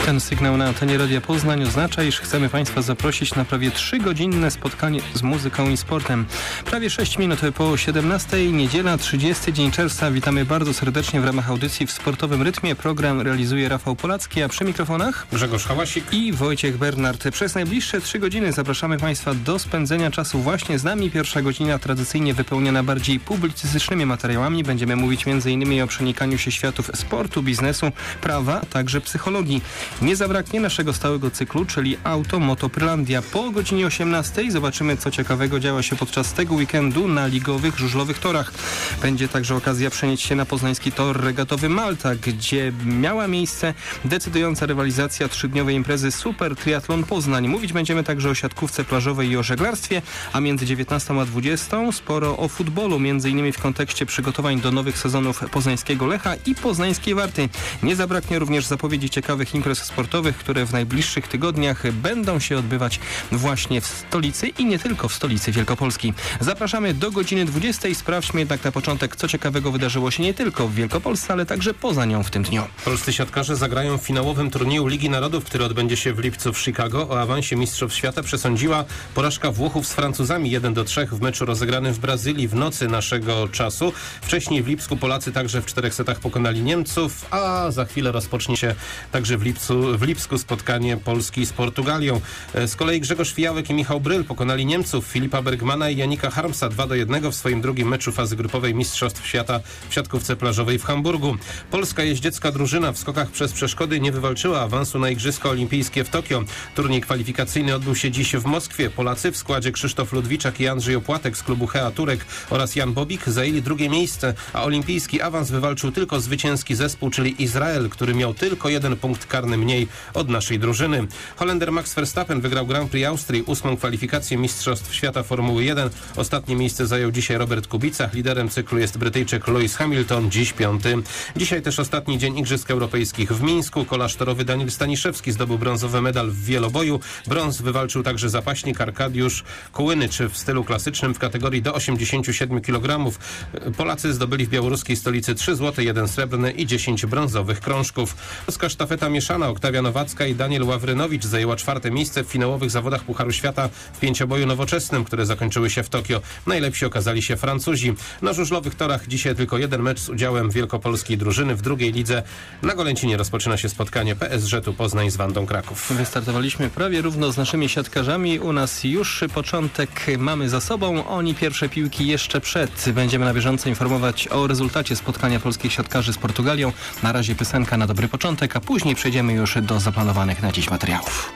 Ten sygnał na antenie Radia Poznań oznacza, iż chcemy Państwa zaprosić na prawie 3-godzinne spotkanie z muzyką i sportem. Prawie 6 minut po 17, niedziela, 30 dzień czerwca. Witamy bardzo serdecznie w ramach audycji w sportowym rytmie. Program realizuje Rafał Polacki, a przy mikrofonach Grzegorz Hałasik i Wojciech Bernard. Przez najbliższe 3 godziny zapraszamy Państwa do spędzenia czasu właśnie z nami. Pierwsza godzina tradycyjnie wypełniona bardziej publicystycznymi materiałami. Będziemy mówić m.in. o przenikaniu się światów sportu, biznesu, prawa, a także psychologii. Nie zabraknie naszego stałego cyklu, czyli Auto Moto Prylandia. Po godzinie 18 zobaczymy, co ciekawego działo się podczas tego weekendu na ligowych, żużlowych torach. Będzie także okazja przenieść się na poznański tor regatowy Malta, gdzie miała miejsce decydująca rywalizacja 3-dniowej imprezy Super Triathlon Poznań. Mówić będziemy także o siatkówce plażowej i o żeglarstwie, a między 19 a 20 sporo o futbolu, m.in. w kontekście przygotowań do nowych sezonów poznańskiego Lecha i poznańskiej Warty. Nie zabraknie również zapowiedzi ciekawych imprez sportowych, które w najbliższych tygodniach będą się odbywać właśnie w stolicy i nie tylko w stolicy Wielkopolski. Zapraszamy do godziny 20. Sprawdźmy jednak na początek, co ciekawego wydarzyło się nie tylko w Wielkopolsce, ale także poza nią w tym dniu. Polscy siatkarze zagrają w finałowym turnieju Ligi Narodów, który odbędzie się w lipcu w Chicago. O awansie Mistrzostw Świata przesądziła porażka Włochów z Francuzami 1-3 w meczu rozegranym w Brazylii w nocy naszego czasu. Wcześniej w Lipsku Polacy także w 4 setach pokonali Niemców, a za chwilę rozpocznie się także w Lipsku spotkanie Polski z Portugalią. Z kolei Grzegorz Fijałek i Michał Bryl pokonali Niemców, Filipa Bergmana i Janika Harmsa 2-1 w swoim drugim meczu fazy grupowej Mistrzostw Świata w siatkówce plażowej w Hamburgu. Polska jeździecka drużyna w skokach przez przeszkody nie wywalczyła awansu na Igrzyska Olimpijskie w Tokio. Turniej kwalifikacyjny odbył się dziś w Moskwie. Polacy w składzie Krzysztof Ludwiczak i Andrzej Opłatek z klubu Hea Turek oraz Jan Bobik zajęli drugie miejsce, a olimpijski awans wywalczył tylko zwycięski zespół, czyli Izrael, który miał tylko 1 punkt karny mniej od naszej drużyny. Holender Max Verstappen wygrał Grand Prix Austrii, 8. kwalifikację Mistrzostw Świata Formuły 1. Ostatnie miejsce zajął dzisiaj Robert Kubica. Liderem cyklu jest Brytyjczyk Lewis Hamilton, dziś 5. Dzisiaj też ostatni dzień Igrzysk Europejskich w Mińsku. Kolarz torowy Daniel Staniszewski zdobył brązowy medal w wieloboju. Brąz wywalczył także zapaśnik Arkadiusz Kułynycz w stylu klasycznym w kategorii do 87 kg. Polacy zdobyli w białoruskiej stolicy 3 złote, 1 srebrny i 10 brązowych krążków. Polska sztafeta mieszana Oktawia Nowacka i Daniel Ławrynowicz zajęła 4. miejsce w finałowych zawodach Pucharu Świata w pięcioboju nowoczesnym, które zakończyły się w Tokio. Najlepsi okazali się Francuzi. Na żużlowych torach dzisiaj tylko 1 mecz z udziałem wielkopolskiej drużyny. W drugiej lidze na Golęcinie rozpoczyna się spotkanie PSG-tu Poznań z Wandą Kraków. Wystartowaliśmy prawie równo z naszymi siatkarzami. U nas już początek mamy za sobą. Oni pierwsze piłki jeszcze przed. Będziemy na bieżąco informować o rezultacie spotkania polskich siatkarzy z Portugalią. Na razie piosenka na dobry początek, a później przejdziemy już do zaplanowanych na dziś materiałów.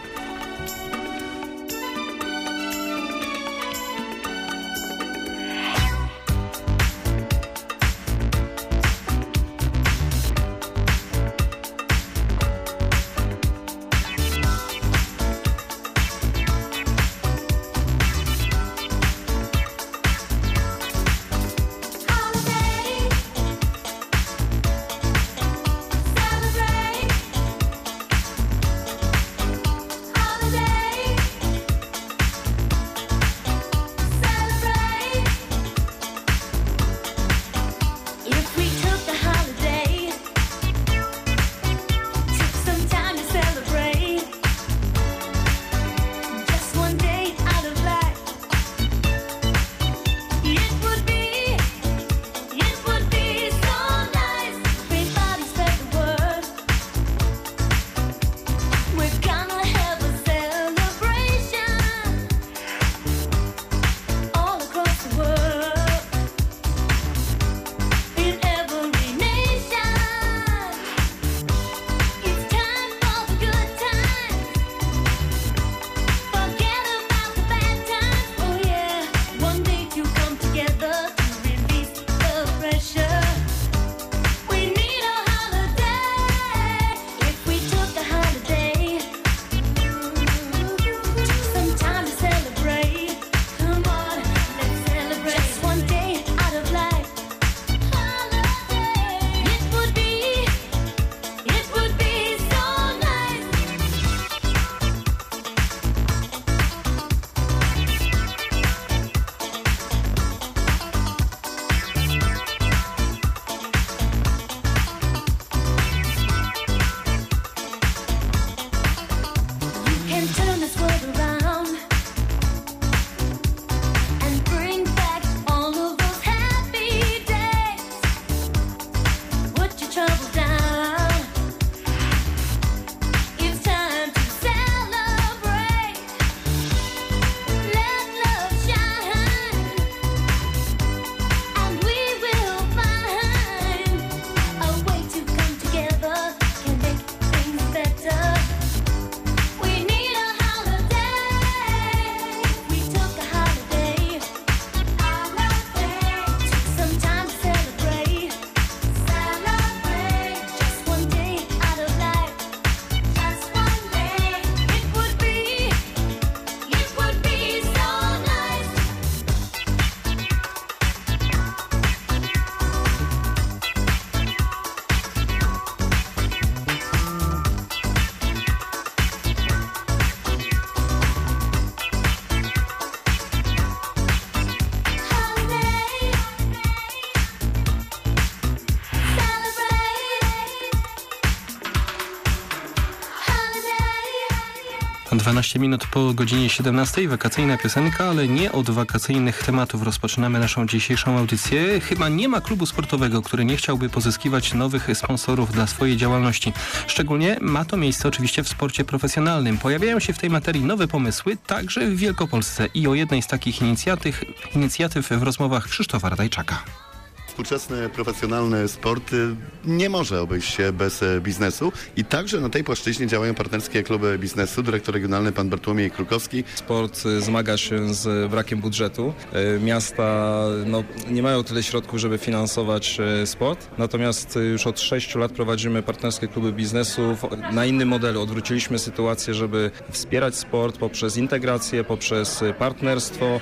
12 minut po godzinie 17. Wakacyjna piosenka, ale nie od wakacyjnych tematów rozpoczynamy naszą dzisiejszą audycję. Chyba nie ma klubu sportowego, który nie chciałby pozyskiwać nowych sponsorów dla swojej działalności. Szczególnie ma to miejsce oczywiście w sporcie profesjonalnym. Pojawiają się w tej materii nowe pomysły, także w Wielkopolsce. I o jednej z takich inicjatyw w rozmowach Krzysztofa Radajczaka. Współczesny, profesjonalny sport nie może obejść się bez biznesu i także na tej płaszczyźnie działają partnerskie kluby biznesu. Dyrektor regionalny pan Bartłomiej Krukowski. Sport zmaga się z brakiem budżetu. Miasta nie mają tyle środków, żeby finansować sport. Natomiast już od 6 lat prowadzimy partnerskie kluby biznesu na innym modelu. Odwróciliśmy sytuację, żeby wspierać sport poprzez integrację, poprzez partnerstwo.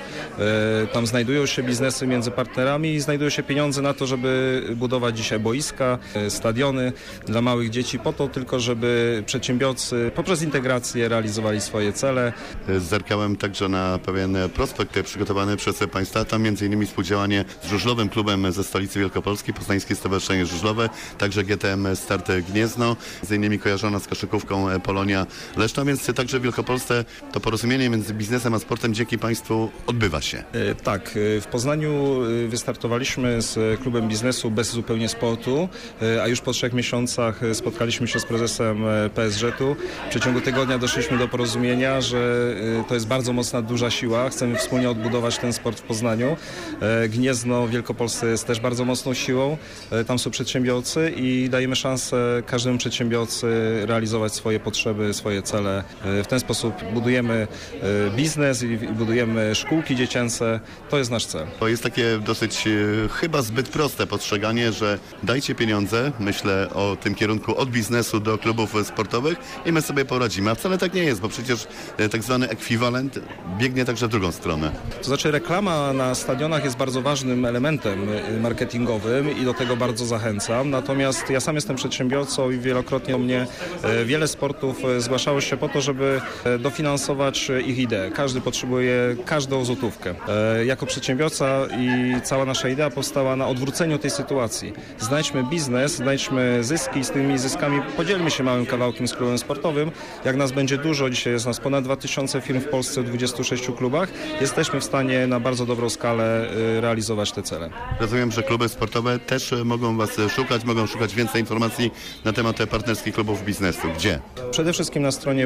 Tam znajdują się biznesy między partnerami i znajdują się pieniądze na to, żeby budować dzisiaj boiska, stadiony dla małych dzieci, po to tylko, żeby przedsiębiorcy poprzez integrację realizowali swoje cele. Zerkałem także na pewien prospekt przygotowany przez państwa, tam m.in. współdziałanie z żużlowym klubem ze stolicy Wielkopolski, Poznańskie Stowarzyszenie Żużlowe, także GTM Start Gniezno, m.in. kojarzona z koszykówką Polonia Leszno, więc także w Wielkopolsce to porozumienie między biznesem a sportem dzięki państwu odbywa się. Tak, w Poznaniu wystartowaliśmy z klubem biznesu bez zupełnie sportu, a już po 3 miesiącach spotkaliśmy się z prezesem PSG-u. W przeciągu tygodnia doszliśmy do porozumienia, że to jest bardzo mocna, duża siła. Chcemy wspólnie odbudować ten sport w Poznaniu. Gniezno w Wielkopolsce jest też bardzo mocną siłą. Tam są przedsiębiorcy i dajemy szansę każdemu przedsiębiorcy realizować swoje potrzeby, swoje cele. W ten sposób budujemy biznes i budujemy szkółki dziecięce. To jest nasz cel. To jest takie dosyć chyba zbyt proste postrzeganie, że dajcie pieniądze, myślę o tym kierunku od biznesu do klubów sportowych i my sobie poradzimy. A wcale tak nie jest, bo przecież tak zwany ekwiwalent biegnie także w drugą stronę. To znaczy reklama na stadionach jest bardzo ważnym elementem marketingowym i do tego bardzo zachęcam. Natomiast ja sam jestem przedsiębiorcą i wielokrotnie mnie wiele sportów zgłaszało się po to, żeby dofinansować ich ideę. Każdy potrzebuje każdą złotówkę. Jako przedsiębiorca i cała nasza idea powstała na odwróceniu tej sytuacji. Znajdźmy biznes, znajdźmy zyski i z tymi zyskami podzielmy się małym kawałkiem z klubem sportowym. Jak nas będzie dużo, dzisiaj jest nas ponad 2000 firm w Polsce w 26 klubach, jesteśmy w stanie na bardzo dobrą skalę realizować te cele. Rozumiem, że kluby sportowe też mogą Was szukać, mogą szukać więcej informacji na temat partnerskich klubów biznesu. Gdzie? Przede wszystkim na stronie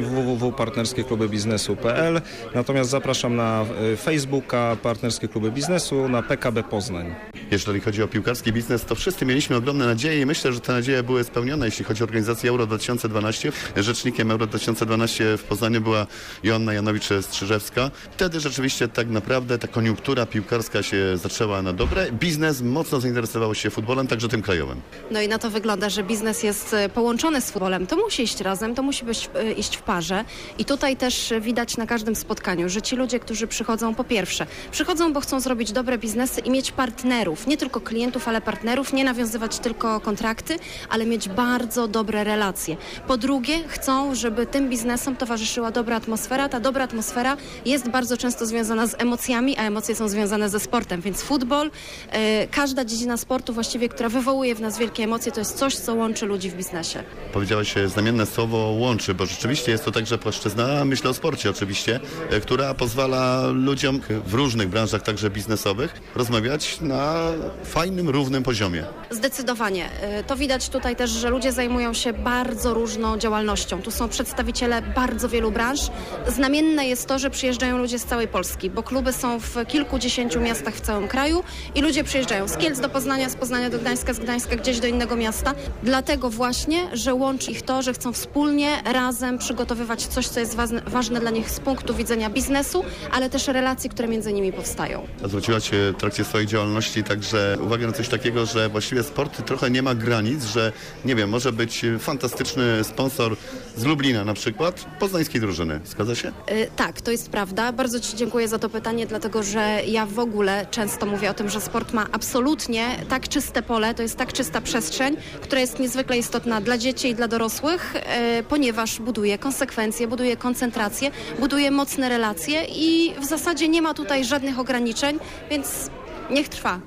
www.partnerskiekluby-biznesu.pl, natomiast zapraszam na Facebooka Partnerskie Kluby Biznesu, na PKB Poznań. Jeżeli chodzi o piłkarski biznes, to wszyscy mieliśmy ogromne nadzieje i myślę, że te nadzieje były spełnione, jeśli chodzi o organizację Euro 2012. Rzecznikiem Euro 2012 w Poznaniu była Joanna Janowicz-Strzyżewska. Wtedy rzeczywiście tak naprawdę ta koniunktura piłkarska się zaczęła na dobre. Biznes mocno zainteresował się futbolem, także tym krajowym. No i na to wygląda, że biznes jest połączony z futbolem. To musi iść razem, to musi iść w parze. I tutaj też widać na każdym spotkaniu, że ci ludzie, którzy przychodzą, po pierwsze, przychodzą, bo chcą zrobić dobre biznesy i mieć partnerów. Nie tylko klientów, ale partnerów. Nie nawiązywać tylko kontrakty, ale mieć bardzo dobre relacje. Po drugie, chcą, żeby tym biznesom towarzyszyła dobra atmosfera. Ta dobra atmosfera jest bardzo często związana z emocjami, a emocje są związane ze sportem. Więc futbol, każda dziedzina sportu właściwie, która wywołuje w nas wielkie emocje, to jest coś, co łączy ludzi w biznesie. Powiedziałeś znamienne słowo łączy, bo rzeczywiście jest to także płaszczyzna, myślę o sporcie oczywiście, która pozwala ludziom w różnych branżach, także biznesowych, rozmawiać na fajnym, równym poziomie. Zdecydowanie. To widać tutaj też, że ludzie zajmują się bardzo różną działalnością. Tu są przedstawiciele bardzo wielu branż. Znamienne jest to, że przyjeżdżają ludzie z całej Polski, bo kluby są w kilkudziesięciu miastach w całym kraju i ludzie przyjeżdżają z Kielc do Poznania, z Poznania do Gdańska, z Gdańska gdzieś do innego miasta. Dlatego właśnie, że łączy ich to, że chcą wspólnie, razem przygotowywać coś, co jest ważne dla nich z punktu widzenia biznesu, ale też relacji, które między nimi powstają. A zwróciłaś w trakcie swojej działalności także uwagę na coś takiego, że właściwie sport trochę nie ma granic, że nie wiem, może być fantastyczny sponsor z Lublina na przykład, poznańskiej drużyny. Zgadza się? Tak, to jest prawda. Bardzo Ci dziękuję za to pytanie, dlatego że ja w ogóle często mówię o tym, że sport ma absolutnie tak czyste pole, to jest tak czysta przestrzeń, która jest niezwykle istotna dla dzieci i dla dorosłych, ponieważ buduje konsekwencje, buduje koncentrację, buduje mocne relacje i w zasadzie nie ma tutaj żadnych ograniczeń, więc niech trwa.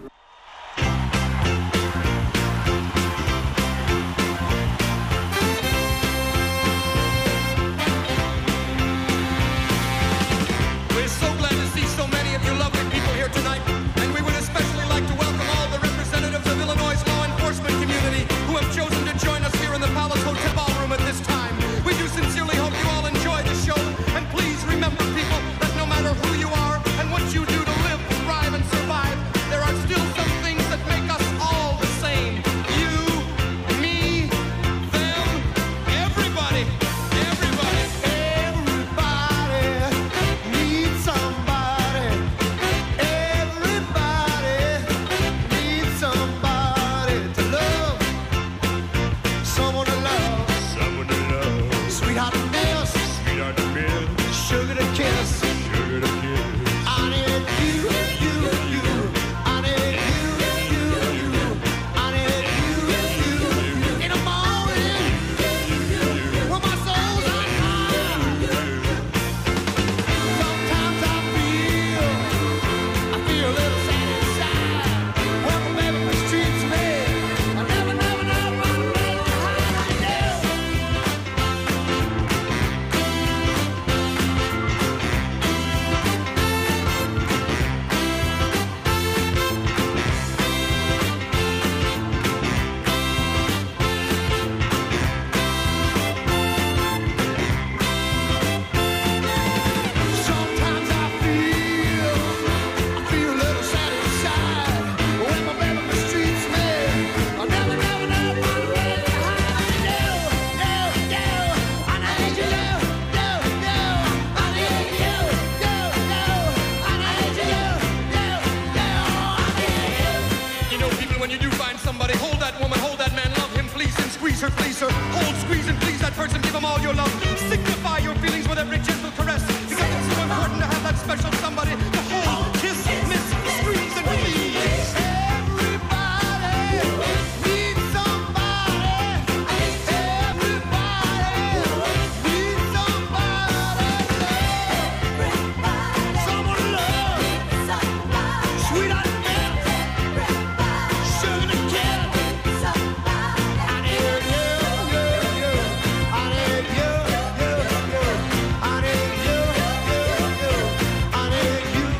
efforts and give them all your love. Signify your feelings with every gentle caress, because it's so important to have that special somebody to hold, kiss, miss, squeeze, and please. Everybody needs somebody. Everybody needs somebody. Someone to love. Sweetheart, sugar to kill. I need you, you, you. I need you, you, you. I need you, you, you. I need you,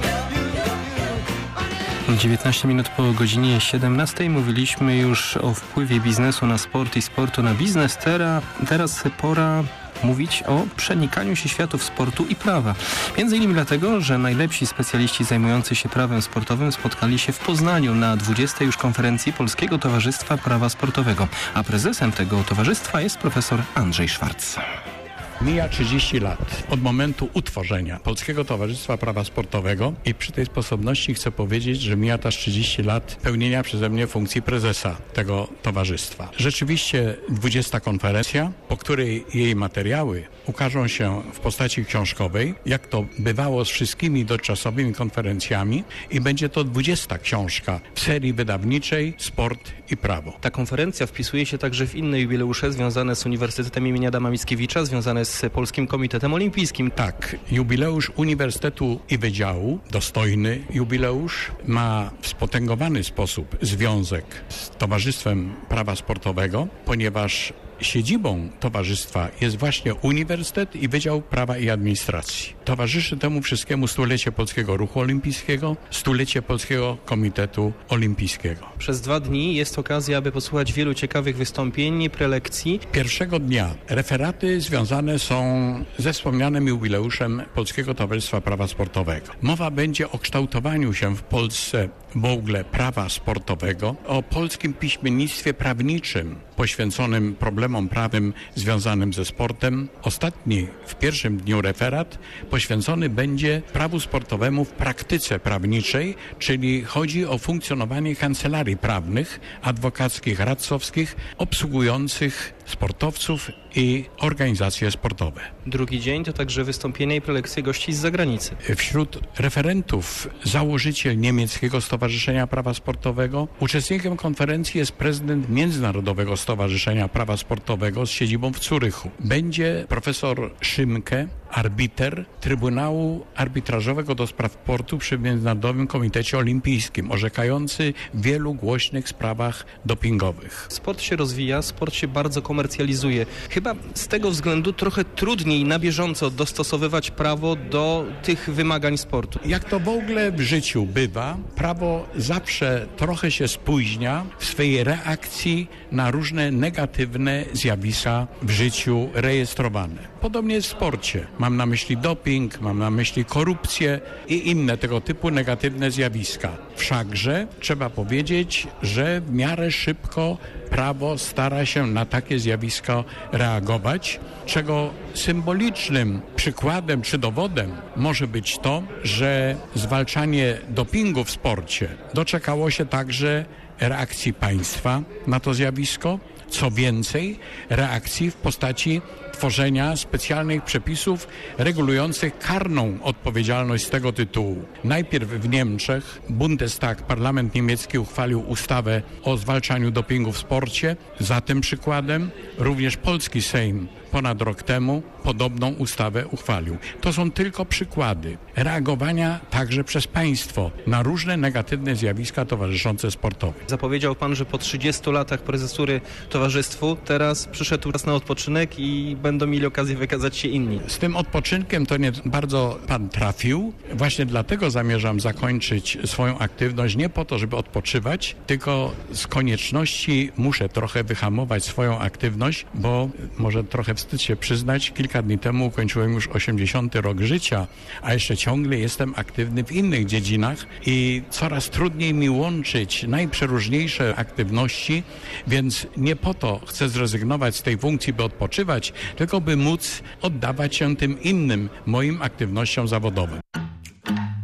you, you. 19 minut po godzinie 17 mówiliśmy już o wpływie biznesu na sport i sportu na biznes. Teraz pora mówić o przenikaniu się światów sportu i prawa. Między innymi dlatego, że najlepsi specjaliści zajmujący się prawem sportowym spotkali się w Poznaniu na 20. już konferencji Polskiego Towarzystwa Prawa Sportowego, a prezesem tego towarzystwa jest profesor Andrzej Szwarc. Mija 30 lat od momentu utworzenia Polskiego Towarzystwa Prawa Sportowego i przy tej sposobności chcę powiedzieć, że mija też 30 lat pełnienia przeze mnie funkcji prezesa tego towarzystwa. Rzeczywiście 20. konferencja, po której jej materiały ukażą się w postaci książkowej, jak to bywało z wszystkimi dotychczasowymi konferencjami, i będzie to 20. książka w serii wydawniczej Sport i Prawo. Ta konferencja wpisuje się także w inne jubileusze związane z Uniwersytetem im. Adama Mickiewicza, związane z Polskim Komitetem Olimpijskim. Tak, jubileusz Uniwersytetu i Wydziału, dostojny jubileusz, ma w spotęgowany sposób związek z Towarzystwem Prawa Sportowego, ponieważ siedzibą towarzystwa jest właśnie Uniwersytet i Wydział Prawa i Administracji. Towarzyszy temu wszystkiemu stulecie Polskiego Ruchu Olimpijskiego, stulecie Polskiego Komitetu Olimpijskiego. Przez 2 dni jest okazja, aby posłuchać wielu ciekawych wystąpień, prelekcji. Pierwszego dnia referaty związane są ze wspomnianym jubileuszem Polskiego Towarzystwa Prawa Sportowego. Mowa będzie o kształtowaniu się w Polsce w ogóle prawa sportowego, o polskim piśmiennictwie prawniczym poświęconym problemom prawnym związanym ze sportem. Ostatni, w pierwszym dniu referat poświęcony będzie prawu sportowemu w praktyce prawniczej, czyli chodzi o funkcjonowanie kancelarii prawnych, adwokackich, radcowskich, obsługujących sportowców i organizacje sportowe. Drugi dzień to także wystąpienia i prelekcje gości z zagranicy. Wśród referentów założyciel Niemieckiego Stowarzyszenia Prawa Sportowego. Uczestnikiem konferencji jest prezydent Międzynarodowego Stowarzyszenia Prawa Sportowego z siedzibą w Zurychu. Będzie profesor Szymke, arbiter Trybunału Arbitrażowego do Spraw Sportu przy Międzynarodowym Komitecie Olimpijskim, orzekający w wielu głośnych sprawach dopingowych. Sport się rozwija, sport się bardzo komercjalizuje. Chyba z tego względu trochę trudniej na bieżąco dostosowywać prawo do tych wymagań sportu. Jak to w ogóle w życiu bywa, prawo zawsze trochę się spóźnia w swojej reakcji na różne negatywne zjawiska w życiu rejestrowane. Podobnie jest w sporcie. Mam na myśli doping, mam na myśli korupcję i inne tego typu negatywne zjawiska. Wszakże trzeba powiedzieć, że w miarę szybko prawo stara się na takie zjawiska reagować, czego symbolicznym przykładem czy dowodem może być to, że zwalczanie dopingu w sporcie doczekało się także reakcji państwa na to zjawisko. Co więcej, reakcji w postaci tworzenia specjalnych przepisów regulujących karną odpowiedzialność z tego tytułu. Najpierw w Niemczech Bundestag, parlament niemiecki, uchwalił ustawę o zwalczaniu dopingu w sporcie. Za tym przykładem również polski Sejm ponad rok temu podobną ustawę uchwalił. To są tylko przykłady reagowania także przez państwo na różne negatywne zjawiska towarzyszące sportowi. Zapowiedział pan, że po 30 latach prezesury towarzystwu teraz przyszedł czas na odpoczynek i będą mieli okazję wykazać się inni. Z tym odpoczynkiem to nie bardzo pan trafił. Właśnie dlatego zamierzam zakończyć swoją aktywność nie po to, żeby odpoczywać, tylko z konieczności muszę trochę wyhamować swoją aktywność, bo może trochę wstyd się przyznać, kilka dni temu ukończyłem już 80. rok życia, a jeszcze ciągle jestem aktywny w innych dziedzinach i coraz trudniej mi łączyć najprzeróżniejsze aktywności, więc nie po to chcę zrezygnować z tej funkcji, by odpoczywać, tylko by móc oddawać się tym innym moim aktywnościom zawodowym.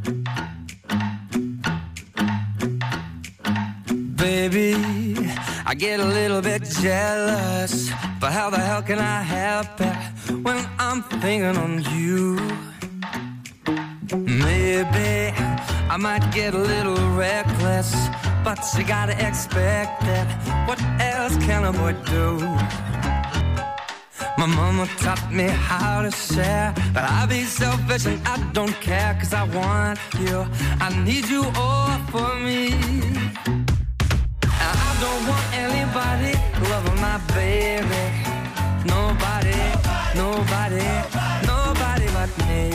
Baby, I get a little bit jealous, but how the hell can I help it when I'm thinking on you? Maybe I might get a little reckless, but you gotta expect it. What else can a boy do? My mama taught me how to share, but I be selfish and I don't care, 'cause I want you, I need you all for me. And I don't want anybody loving my baby. Nobody, nobody, nobody but me.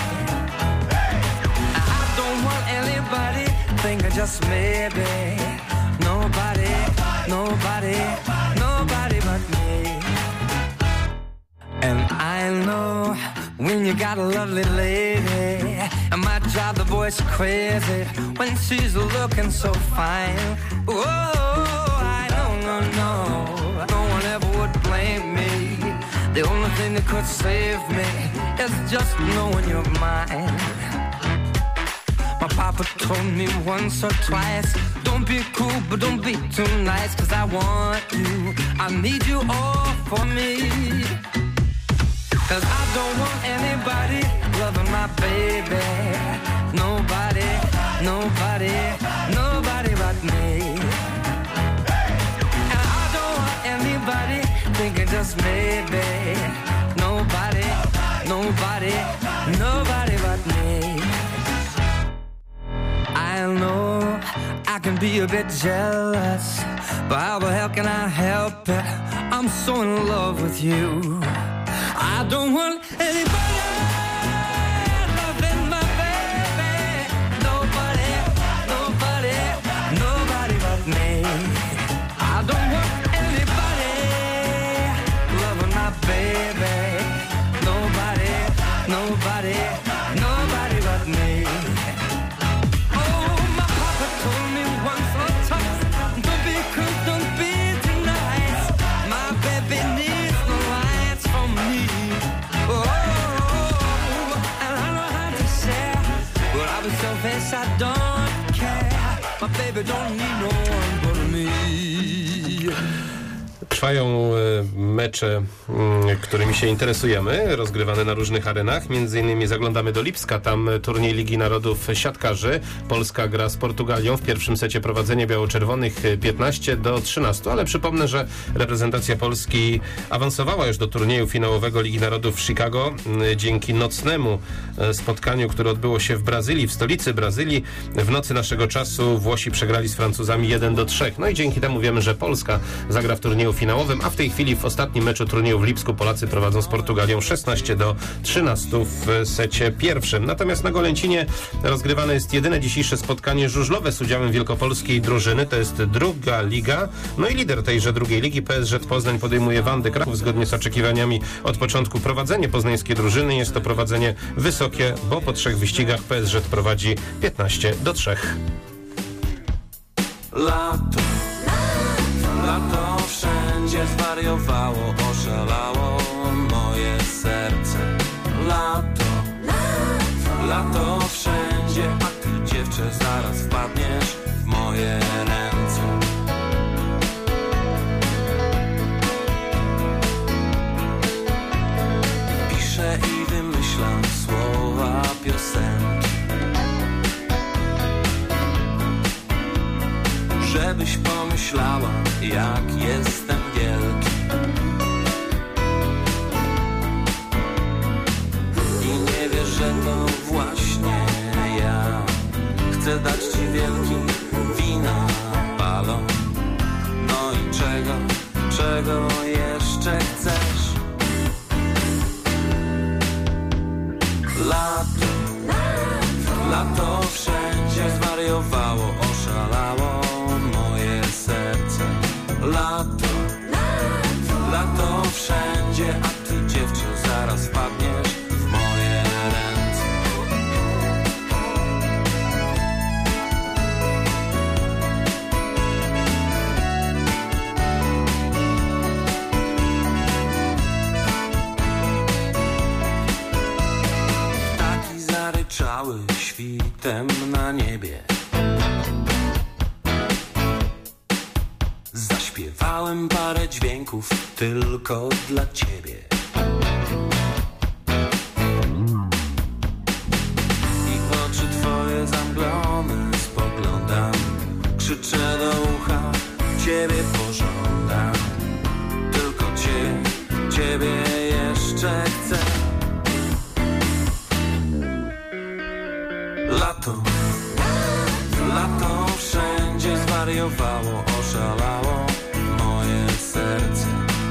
And I don't want anybody thinking just maybe. Nobody, nobody, nobody but me. And I know when you got a lovely lady, it might drive the boys crazy when she's looking so fine. Oh, I don't know, no one ever would blame me. The only thing that could save me is just knowing you're mine. My papa told me once or twice, don't be cool, but don't be too nice, 'cause I want you, I need you all for me. 'Cause I don't want anybody loving my baby. Nobody, nobody, nobody but me. And I don't want anybody thinking just maybe. Nobody, nobody, nobody but me. I know I can be a bit jealous, but how the hell can I help it? I'm so in love with you. I don't want anybody loving my baby. Nobody, nobody, nobody but me. I don't want anybody loving my baby. Nobody, nobody, nobody but me. Oh, my papa told me once or twice, don't be cruel, don't be too nice. My baby needs no lights from me. Selfish, I don't care. My baby don't need no one but me. Trwają mecze, którymi się interesujemy, rozgrywane na różnych arenach. Między innymi zaglądamy do Lipska, tam turniej Ligi Narodów siatkarzy. Polska gra z Portugalią. W pierwszym secie prowadzenie biało-czerwonych 15-13, ale przypomnę, że reprezentacja Polski awansowała już do turnieju finałowego Ligi Narodów w Chicago dzięki nocnemu spotkaniu, które odbyło się w Brazylii, w stolicy Brazylii. W nocy naszego czasu Włosi przegrali z Francuzami 1-3. No i dzięki temu wiemy, że Polska zagra w turnieju finałowym, a w tej chwili w ostatnim meczu turnieju w Lipsku Polacy prowadzą z Portugalią 16-13 w secie pierwszym. Natomiast na Golęcinie rozgrywane jest jedyne dzisiejsze spotkanie żużlowe z udziałem wielkopolskiej drużyny. To jest druga liga. No i lider tejże drugiej ligi, PSŻ Poznań, podejmuje Wandy Kraków. Zgodnie z oczekiwaniami od początku prowadzenie poznańskiej drużyny. Jest to prowadzenie wysokie, bo po 3 wyścigach PSŻ prowadzi 15-3. Lato, lato wszędzie zwariowało, oszalało moje serce. Lato, lato wszędzie, a ty dziewczę zaraz wpadniesz w moje ręce. Piszę i wymyślam słowa piosenki, żebyś pomyślała, jak jestem wielki. I nie wiesz, że to właśnie ja chcę dać ci wielki wina balon. No i czego jeszcze chcesz? Lato, lato wszędzie zwariowało, oszalało moje serce. Lato, lato wszędzie, a ty dziewczę zaraz wpadniesz w moje ręce. Ptaki zaryczały świtem na niebie. Śpiewałem parę dźwięków tylko dla ciebie. I w oczy twoje zamglone spoglądam. Krzyczę do ucha, ciebie pożądam. Tylko ciebie jeszcze chcę. Lato wszędzie zwariowało, oszalało moje serce.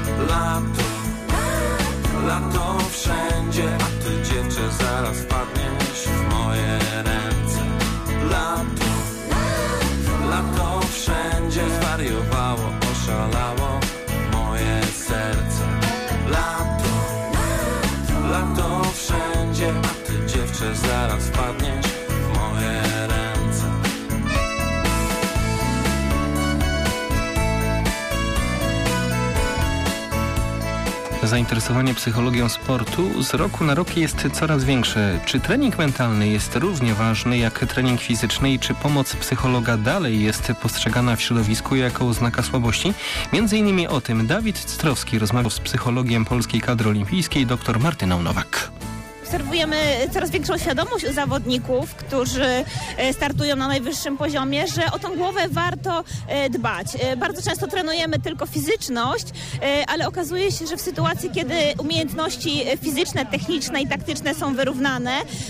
Lato wszędzie, a ty dziewczę zaraz wpadniesz w moje ręce. Lato wszędzie zwariowało, oszalało moje serce. Lato wszędzie, a ty dziewczę zaraz wpadniesz w moje ręce. Zainteresowanie psychologią sportu z roku na rok jest coraz większe. Czy trening mentalny jest równie ważny jak trening fizyczny i czy pomoc psychologa dalej jest postrzegana w środowisku jako oznaka słabości? Między innymi o tym Dawid Cytrowski rozmawiał z psychologiem polskiej kadry olimpijskiej dr Martyną Nowak. Obserwujemy coraz większą świadomość u zawodników, którzy startują na najwyższym poziomie, że o tą głowę warto dbać. Bardzo często trenujemy tylko fizyczność, ale okazuje się, że w sytuacji, kiedy umiejętności fizyczne, techniczne i taktyczne są wyrównane,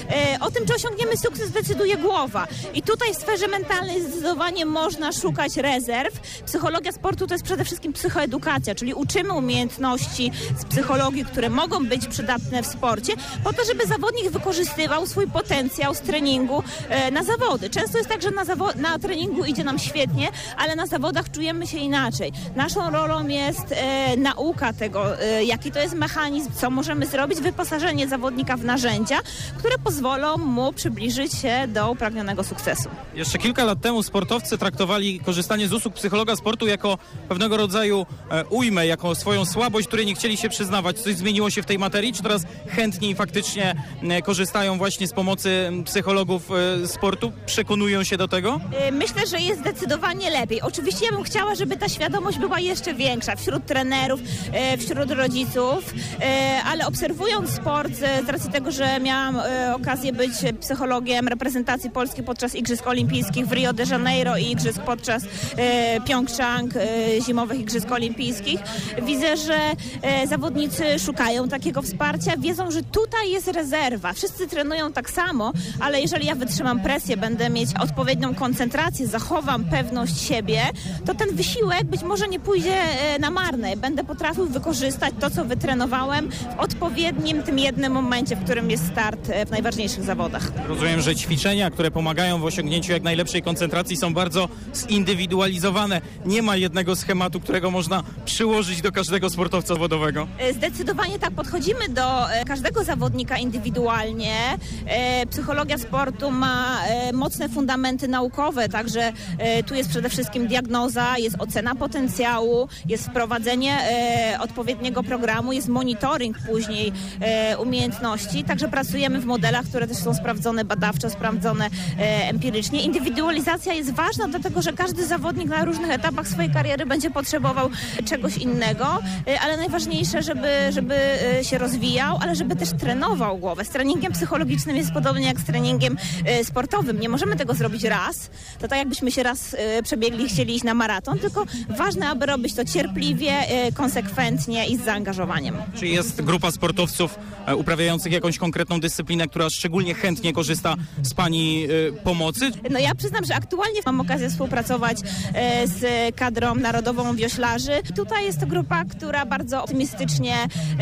o tym, czy osiągniemy sukces, decyduje głowa. I tutaj w sferze mentalnej zdecydowanie można szukać rezerw. Psychologia sportu to jest przede wszystkim psychoedukacja, czyli uczymy umiejętności z psychologii, które mogą być przydatne w sporcie, po to, żeby zawodnik wykorzystywał swój potencjał z treningu na zawody. Często jest tak, że na treningu idzie nam świetnie, ale na zawodach czujemy się inaczej. Naszą rolą jest nauka tego, jaki to jest mechanizm, co możemy zrobić, wyposażenie zawodnika w narzędzia, które pozwolą mu przybliżyć się do upragnionego sukcesu. Jeszcze kilka lat temu sportowcy traktowali korzystanie z usług psychologa sportu jako pewnego rodzaju ujmę, jako swoją słabość, której nie chcieli się przyznawać. Coś zmieniło się w tej materii, czy teraz chętniej faktycznie korzystają właśnie z pomocy psychologów sportu? Przekonują się do tego? Myślę, że jest zdecydowanie lepiej. Oczywiście ja bym chciała, żeby ta świadomość była jeszcze większa wśród trenerów, wśród rodziców, ale obserwując sport, z racji tego, że miałam okazję być psychologiem reprezentacji Polski podczas Igrzysk Olimpijskich w Rio de Janeiro i Igrzysk podczas Pjongczang, zimowych Igrzysk Olimpijskich, widzę, że zawodnicy szukają takiego wsparcia, wiedzą, że tutaj jest rezerwa. Wszyscy trenują tak samo, ale jeżeli ja wytrzymam presję, będę mieć odpowiednią koncentrację, zachowam pewność siebie, to ten wysiłek być może nie pójdzie na marne. Będę potrafił wykorzystać to, co wytrenowałem w odpowiednim, tym jednym momencie, w którym jest start w najważniejszych zawodach. Rozumiem, że ćwiczenia, które pomagają w osiągnięciu jak najlepszej koncentracji, są bardzo zindywidualizowane. Nie ma jednego schematu, którego można przyłożyć do każdego sportowca zawodowego. Zdecydowanie tak. Podchodzimy do każdego zawodnika indywidualnie. Psychologia sportu ma mocne fundamenty naukowe, także tu jest przede wszystkim diagnoza, jest ocena potencjału, jest wprowadzenie odpowiedniego programu, jest monitoring później umiejętności, także pracujemy w modelach, które też są sprawdzone badawczo, sprawdzone empirycznie. Indywidualizacja jest ważna, dlatego że każdy zawodnik na różnych etapach swojej kariery będzie potrzebował czegoś innego, ale najważniejsze, żeby się rozwijał, ale żeby też trenował głowę. Z treningiem psychologicznym jest podobnie jak z treningiem sportowym. Nie możemy tego zrobić raz. To tak jakbyśmy się raz przebiegli i chcieli iść na maraton, tylko ważne, aby robić to cierpliwie, konsekwentnie i z zaangażowaniem. Czy jest grupa sportowców uprawiających jakąś konkretną dyscyplinę, która szczególnie chętnie korzysta z Pani pomocy? No ja przyznam, że aktualnie mam okazję współpracować z kadrą narodową wioślarzy. Tutaj jest to grupa, która bardzo optymistycznie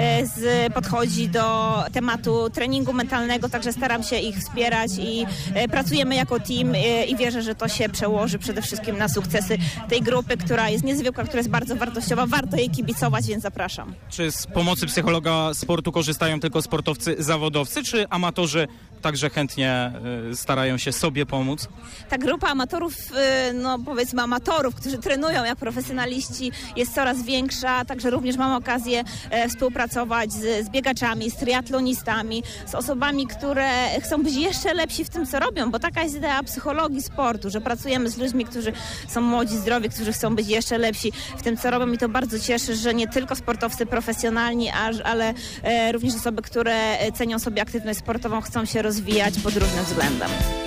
podchodzi do tematu treningu mentalnego, także staram się ich wspierać i pracujemy jako team i wierzę, że to się przełoży przede wszystkim na sukcesy tej grupy, która jest niezwykła, która jest bardzo wartościowa. Warto jej kibicować, więc zapraszam. Czy z pomocy psychologa sportu korzystają tylko sportowcy zawodowcy, czy amatorzy także chętnie starają się sobie pomóc? Ta grupa amatorów, no powiedzmy amatorów, którzy trenują jak profesjonaliści, jest coraz większa, także również mam okazję współpracować z biegaczami, z triatlonistami, trenerami, z osobami, które chcą być jeszcze lepsi w tym, co robią, bo taka jest idea psychologii sportu, że pracujemy z ludźmi, którzy są młodzi, zdrowi, którzy chcą być jeszcze lepsi w tym, co robią i to bardzo cieszy, że nie tylko sportowcy profesjonalni, ale również osoby, które cenią sobie aktywność sportową, chcą się rozwijać pod różnym względem.